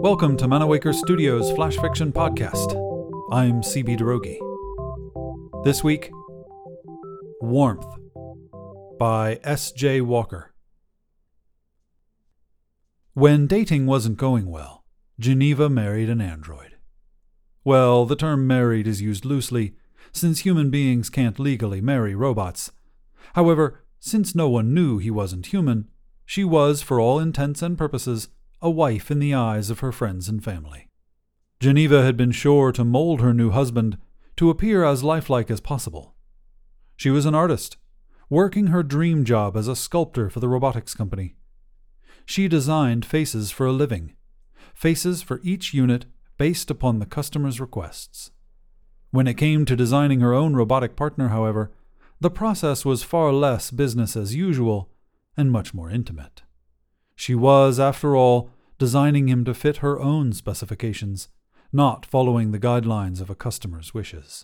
Welcome to Manawaker Studios Flash Fiction Podcast. I'm CB Derogi. This week, Warmth by S.J. Walker. When dating wasn't going well, Geneva married an android. Well, the term married is used loosely, since human beings can't legally marry robots. However, since no one knew he wasn't human, she was, for all intents and purposes, a wife in the eyes of her friends and family. Geneva had been sure to mold her new husband to appear as lifelike as possible. She was an artist, working her dream job as a sculptor for the robotics company. She designed faces for a living, faces for each unit based upon the customer's requests. When it came to designing her own robotic partner, however, the process was far less business as usual and much more intimate. She was, after all, designing him to fit her own specifications, not following the guidelines of a customer's wishes.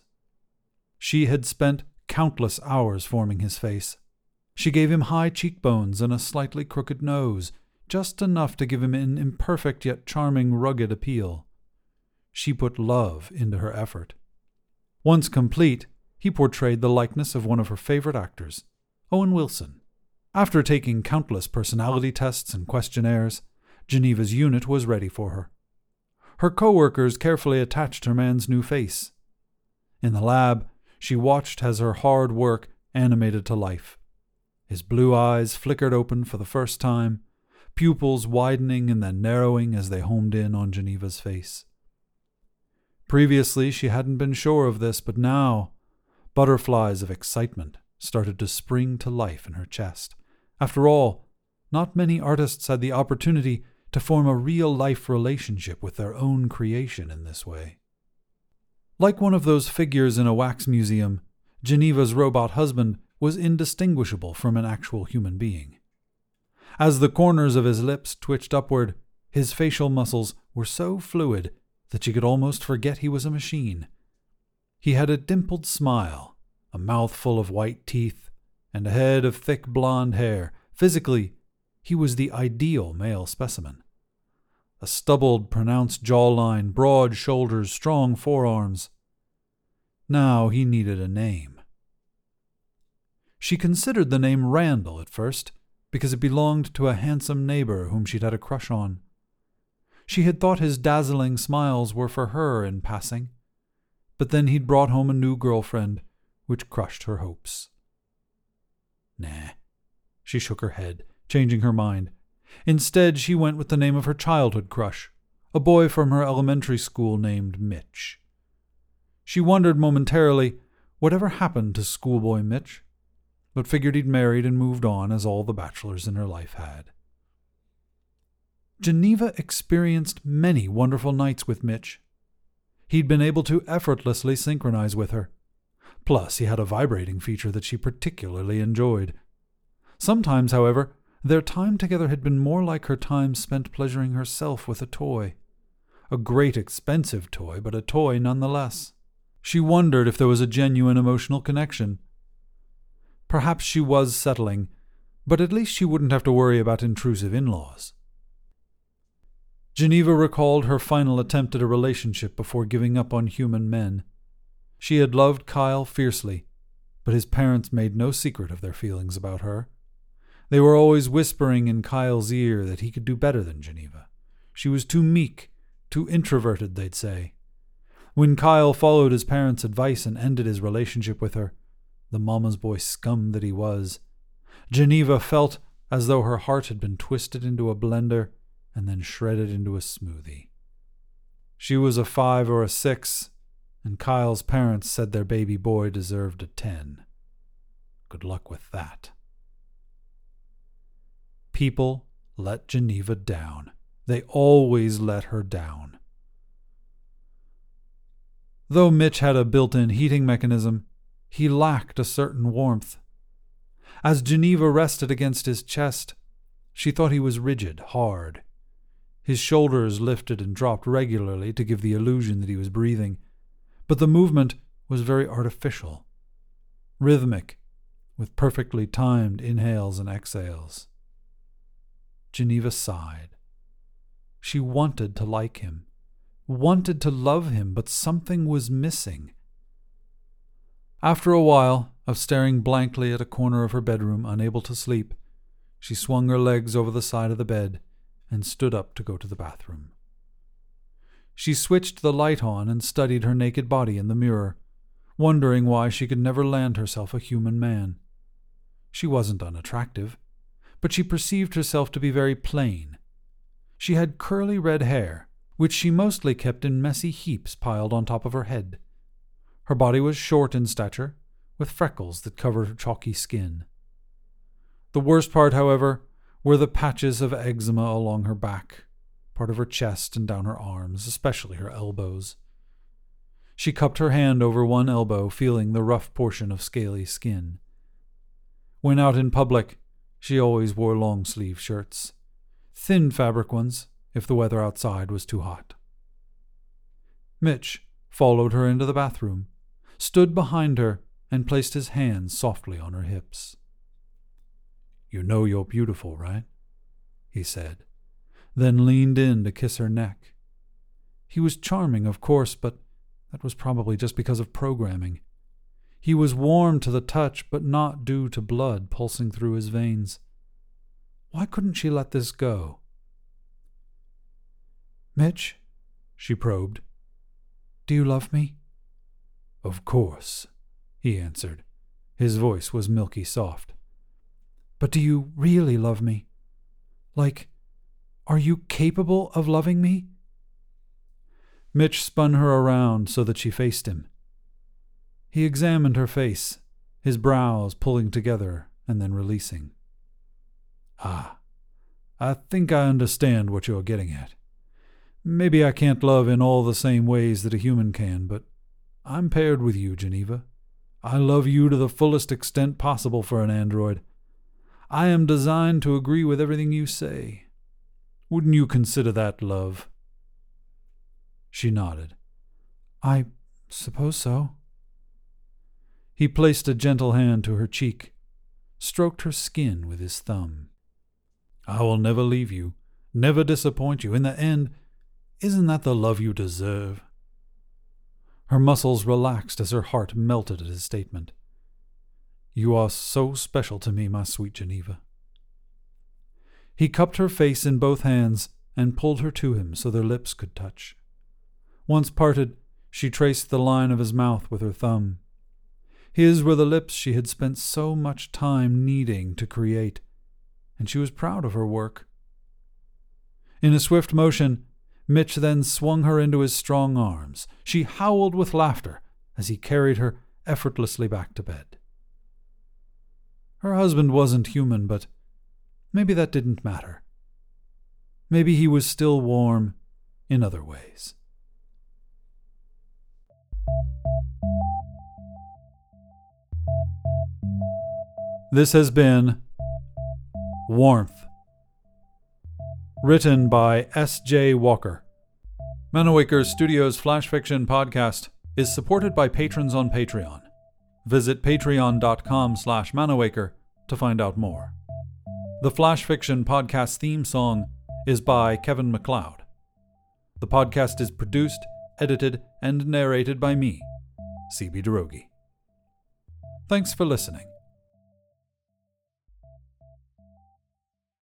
She had spent countless hours forming his face. She gave him high cheekbones and a slightly crooked nose, just enough to give him an imperfect yet charming rugged appeal. She put love into her effort. Once complete, he portrayed the likeness of one of her favorite actors, Owen Wilson. After taking countless personality tests and questionnaires, Geneva's unit was ready for her. Her co-workers carefully attached her man's new face. In the lab, she watched as her hard work animated to life. His blue eyes flickered open for the first time, pupils widening and then narrowing as they homed in on Geneva's face. Previously, she hadn't been sure of this, but now, butterflies of excitement started to spring to life in her chest. After all, not many artists had the opportunity to form a real-life relationship with their own creation in this way. Like one of those figures in a wax museum, Geneva's robot husband was indistinguishable from an actual human being. As the corners of his lips twitched upward, his facial muscles were so fluid that she could almost forget he was a machine. He had a dimpled smile, a mouth full of white teeth, and a head of thick blonde hair. Physically, he was the ideal male specimen. A stubbled, pronounced jawline, broad shoulders, strong forearms. Now he needed a name. She considered the name Randall at first, because it belonged to a handsome neighbor whom she'd had a crush on. She had thought his dazzling smiles were for her in passing, but then he'd brought home a new girlfriend, which crushed her hopes. Nah. She shook her head, changing her mind. Instead, she went with the name of her childhood crush, a boy from her elementary school named Mitch. She wondered momentarily whatever happened to schoolboy Mitch, but figured he'd married and moved on as all the bachelors in her life had. Geneva experienced many wonderful nights with Mitch. He'd been able to effortlessly synchronize with her. Plus, he had a vibrating feature that she particularly enjoyed. Sometimes, however, their time together had been more like her time spent pleasuring herself with a toy. A great expensive toy, but a toy nonetheless. She wondered if there was a genuine emotional connection. Perhaps she was settling, but at least she wouldn't have to worry about intrusive in-laws. Geneva recalled her final attempt at a relationship before giving up on human men. She had loved Kyle fiercely, but his parents made no secret of their feelings about her. They were always whispering in Kyle's ear that he could do better than Geneva. She was too meek, too introverted, they'd say. When Kyle followed his parents' advice and ended his relationship with her, the mama's boy scum that he was, Geneva felt as though her heart had been twisted into a blender and then shredded into a smoothie. She was a 5 or a 6, and Kyle's parents said their baby boy deserved a 10. Good luck with that. People let Geneva down. They always let her down. Though Mitch had a built-in heating mechanism, he lacked a certain warmth. As Geneva rested against his chest, she thought he was rigid, hard. His shoulders lifted and dropped regularly to give the illusion that he was breathing, but the movement was very artificial, rhythmic, with perfectly timed inhales and exhales. Geneva sighed. She wanted to like him, wanted to love him, but something was missing. After a while of staring blankly at a corner of her bedroom, unable to sleep, she swung her legs over the side of the bed and stood up to go to the bathroom. She switched the light on and studied her naked body in the mirror, wondering why she could never land herself a human man. She wasn't unattractive, but she perceived herself to be very plain. She had curly red hair, which she mostly kept in messy heaps piled on top of her head. Her body was short in stature, with freckles that covered her chalky skin. The worst part, however, were the patches of eczema along her back, part of her chest and down her arms, especially her elbows. She cupped her hand over one elbow, feeling the rough portion of scaly skin. When out in public, she always wore long-sleeve shirts, thin fabric ones if the weather outside was too hot. Mitch followed her into the bathroom, stood behind her, and placed his hands softly on her hips. "You know you're beautiful, right?" he said, then leaned in to kiss her neck. He was charming, of course, but that was probably just because of programming. He was warm to the touch, but not due to blood pulsing through his veins. Why couldn't she let this go? "Mitch," she probed, "do you love me?" "Of course," he answered. His voice was milky soft. "But do you really love me? Like, are you capable of loving me?" Mitch spun her around so that she faced him. He examined her face, his brows pulling together and then releasing. "Ah, I think I understand what you're getting at. Maybe I can't love in all the same ways that a human can, but I'm paired with you, Geneva. I love you to the fullest extent possible for an android. I am designed to agree with everything you say. Wouldn't you consider that love?" She nodded. "I suppose so." He placed a gentle hand to her cheek, stroked her skin with his thumb. "I will never leave you, never disappoint you. In the end, isn't that the love you deserve?" Her muscles relaxed as her heart melted at his statement. "You are so special to me, my sweet Geneva." He cupped her face in both hands and pulled her to him so their lips could touch. Once parted, she traced the line of his mouth with her thumb. His were the lips she had spent so much time needing to create, and she was proud of her work. In a swift motion, Mitch then swung her into his strong arms. She howled with laughter as he carried her effortlessly back to bed. Her husband wasn't human, but maybe that didn't matter. Maybe he was still warm in other ways. This has been Warmth, written by S.J. Walker. Manawaker Studios Flash Fiction Podcast is supported by patrons on Patreon. Visit patreon.com/Manawaker to find out more. The Flash Fiction Podcast theme song is by Kevin MacLeod. The podcast is produced, edited, and narrated by me, C.B. Derogi. Thanks for listening.